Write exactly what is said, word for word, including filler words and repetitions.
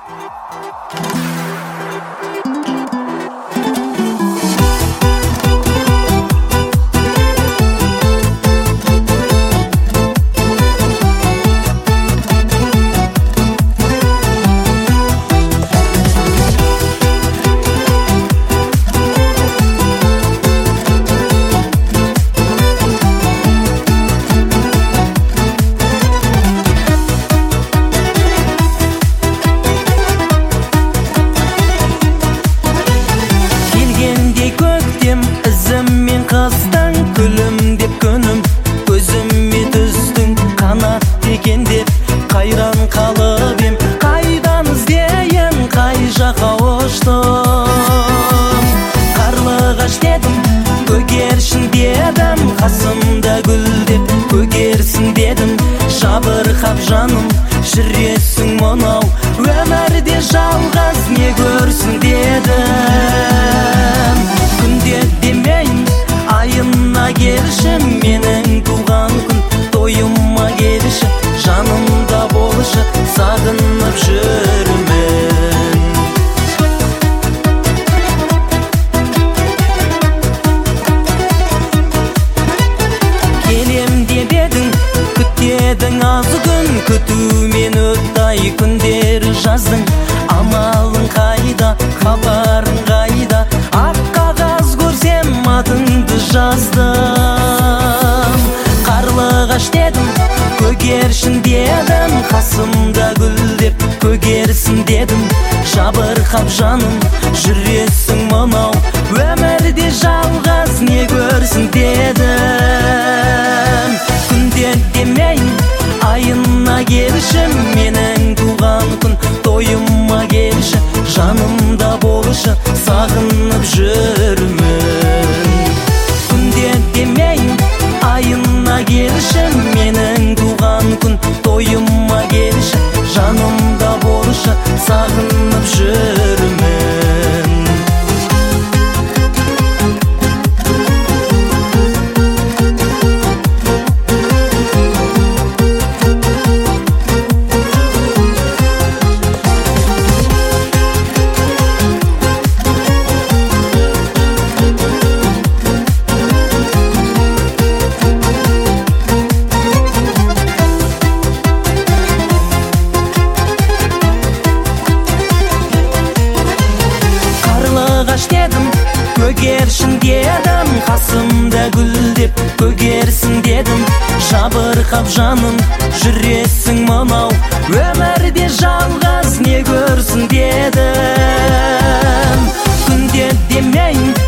Қасымда гүлдеп көгерсін дедім, жабырқап жаным жүресің мынау өмірде жалғыз не көрсін дедім. Күнде демейін айына келші, менің туған күн тойыма келші, жанымда болшы, сағынып жүрмін. Азы күн күтумен өтті күндері жаздың, амалың қайда, хабарың қайда, ақ қағаз көрсем атыңды жаздым. Қарлығаш дедім, көгершін дедім, қасымда гүлдеп көгерсін дедім, жабырқап жаным жүресің мынау өмірде жалғыз не көрсін дедім. Күнде демейін айына келші, менің туған күн тойыма келші, жанымда болшы, сағынып жүрмін. Күнде демейін айына келші, менің туған күн тойыма келші, жанымда болшы, сағынып жүрмін. Дедім, көгершін дедім, қасымда гүлдеп көгерсін дедім, жабырқап жаным жүресің мынау өмірде жалғыз не көрсін дедім. Күнде демейін